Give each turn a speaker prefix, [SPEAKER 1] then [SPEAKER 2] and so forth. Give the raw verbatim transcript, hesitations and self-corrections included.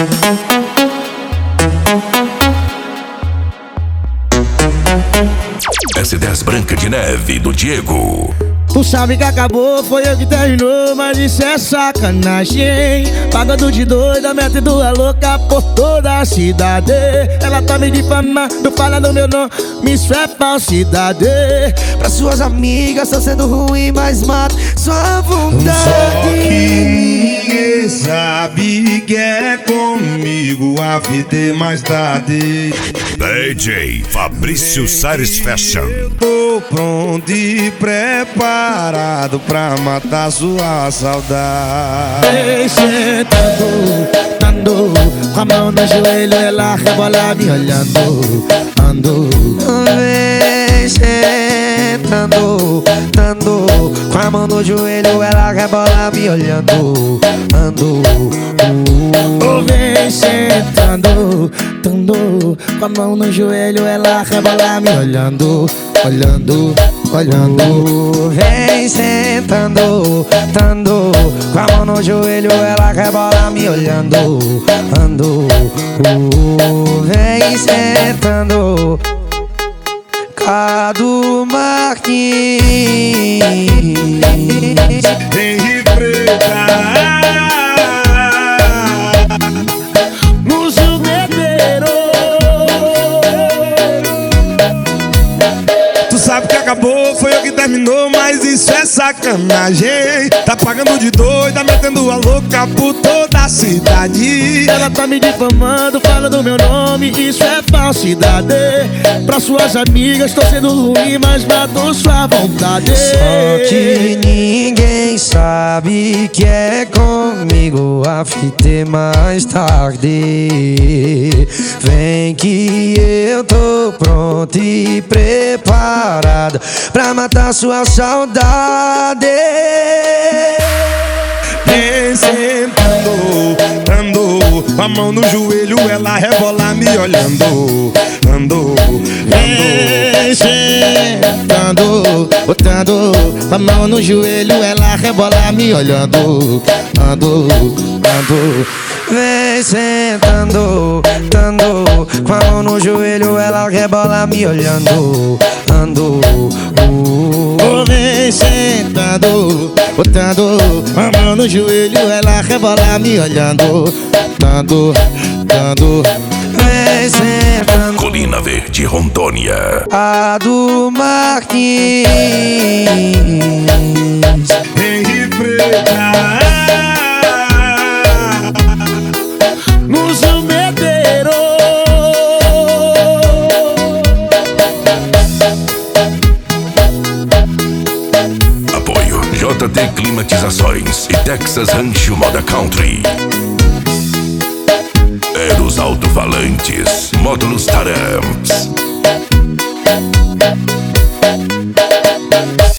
[SPEAKER 1] S dez Branca de Neve, do Diego.
[SPEAKER 2] Tu sabe que acabou, foi eu que terminou, mas isso é sacanagem. Pagando de doida, metendo a louca por toda a cidade. Ela tá me difamando, falando meu nome, isso é falsidade.
[SPEAKER 3] Pra suas amigas tá sendo ruim, mas mata sua vontade.
[SPEAKER 4] Só que ninguém sabe que é comigo, a vida é mais tarde.
[SPEAKER 1] D J Fabrício Sares Fashion.
[SPEAKER 4] Tô pronto e preparado pra matar sua saudade.
[SPEAKER 2] Vem sentando, ando, com a mão no joelho, ela rebola me olhando. Ando,
[SPEAKER 3] vem sentando, ando, com a mão no joelho, ela rebola me olhando. Ando,
[SPEAKER 2] uh. Vem sentando, ando, com a mão no joelho, ela rebola me olhando. Olhando, olhando.
[SPEAKER 3] Vem sentando, tando, com a mão no joelho, ela rebola me olhando. Ando, uh, vem sentando. Cadu Marquinhos,
[SPEAKER 4] Vem refretar
[SPEAKER 2] no jugueteiro.
[SPEAKER 4] Tu sabe que acabou, foi eu que terminou, mas isso é sacanagem. Tá pagando de doida, metendo a louca por toda a cidade.
[SPEAKER 2] Ela tá me difamando, falando meu nome, isso é falsidade. Pra suas amigas tô sendo ruim, mas matou sua vontade.
[SPEAKER 3] só que ninguém sabe que é comigo, a fita é mais tarde. Vem que eu tô pronto e preparado pra matar sua saudade.
[SPEAKER 4] Vem sentando, ando, com a mão no joelho, ela rebola me olhando. Ando,
[SPEAKER 2] Vem sentando, botando a mão no joelho, ela rebola me olhando. Ando, ando.
[SPEAKER 3] Vem sentando, tando, com a mão no joelho, ela rebola me olhando. Ando, uh.
[SPEAKER 2] Vem sentando, botando a mão no joelho, ela rebola me olhando. Dando, dando.
[SPEAKER 3] Vem sentando.
[SPEAKER 1] Colina Verde, Rondônia.
[SPEAKER 3] A do Marquinhos,
[SPEAKER 4] vem refretar
[SPEAKER 2] no jugueteiro.
[SPEAKER 1] Apoio J D Climatizações e Texas Rancho Moda Country. Eros Alto-Falantes, Módulos Taramps.